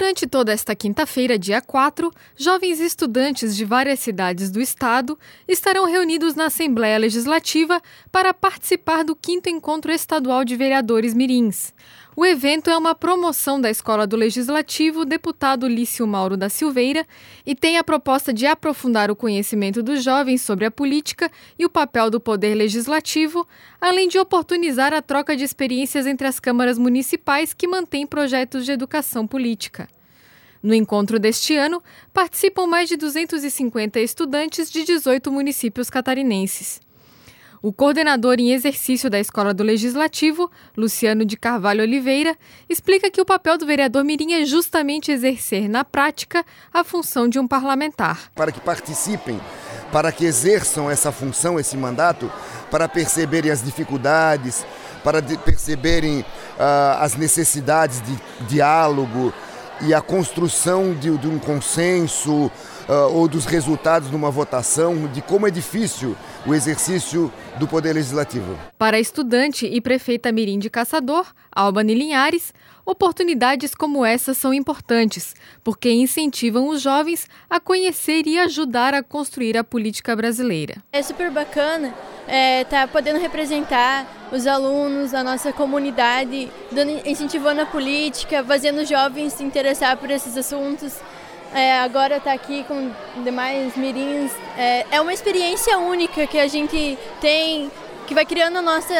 Durante toda esta quinta-feira, dia 4, jovens estudantes de várias cidades do estado estarão reunidos na Assembleia Legislativa para participar do 5º Encontro Estadual de Vereadores Mirins. O evento é uma promoção da Escola do Legislativo, deputado Lício Mauro da Silveira, e tem a proposta de aprofundar o conhecimento dos jovens sobre a política e o papel do Poder Legislativo, além de oportunizar a troca de experiências entre as câmaras municipais que mantêm projetos de educação política. No encontro deste ano, participam mais de 250 estudantes de 18 municípios catarinenses. O coordenador em exercício da Escola do Legislativo, Luciano de Carvalho Oliveira, explica que o papel do vereador mirim é justamente exercer na prática a função de um parlamentar. Para que participem, para que exerçam essa função, esse mandato, para perceberem as dificuldades, para perceberem as necessidades de diálogo e a construção de um consenso ou dos resultados de uma votação, de como é difícil o exercício do Poder Legislativo. Para a estudante e prefeita mirim de Caçador, Albany Linhares, oportunidades como essa são importantes, porque incentivam os jovens a conhecer e ajudar a construir a política brasileira. É super bacana estar podendo representar os alunos, a nossa comunidade, incentivando a política, fazendo os jovens se interessar por esses assuntos. Agora estar aqui com demais mirins é uma experiência única que a gente tem, que vai criando a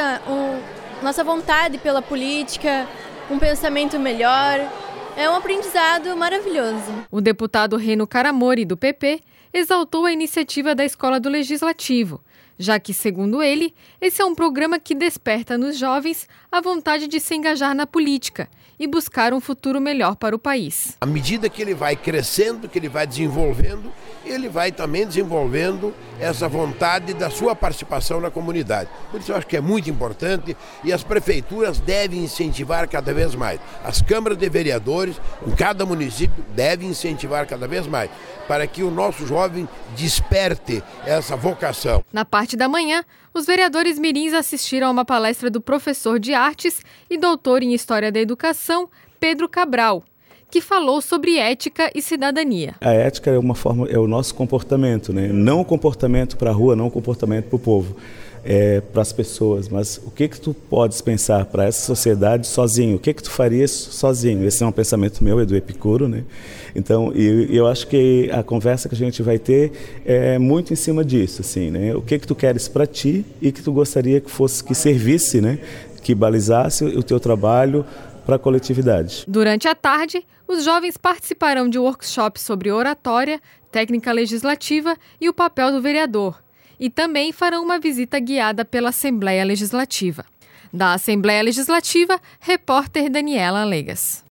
nossa vontade pela política, um pensamento melhor. É um aprendizado maravilhoso. O deputado Reno Caramori, do PP, exaltou a iniciativa da Escola do Legislativo, já que, segundo ele, esse é um programa que desperta nos jovens a vontade de se engajar na política e buscar um futuro melhor para o país. À medida que ele vai crescendo, que ele vai desenvolvendo, ele vai também desenvolvendo essa vontade da sua participação na comunidade. Por isso eu acho que é muito importante e as prefeituras devem incentivar cada vez mais. As câmaras de vereadores em cada município devem incentivar cada vez mais para que o nosso jovem desperte essa vocação. Na parte da manhã, os vereadores mirins assistiram a uma palestra do professor de artes e doutor em História da Educação, Pedro Cabral, que falou sobre ética e cidadania. A ética é uma forma, é o nosso comportamento, né? Não o comportamento para a rua, não o comportamento para o povo, para as pessoas. Mas o que tu podes pensar para essa sociedade sozinho? O que tu farias sozinho? Esse é um pensamento meu, é do Epicuro, né? Então, eu acho que a conversa que a gente vai ter é muito em cima disso, assim, né? O que tu queres para ti e que tu gostaria que servisse, né? Que balizasse o teu trabalho para a coletividade. Durante a tarde, os jovens participarão de workshops sobre oratória, técnica legislativa e o papel do vereador. E também farão uma visita guiada pela Assembleia Legislativa. Da Assembleia Legislativa, repórter Daniela Legas.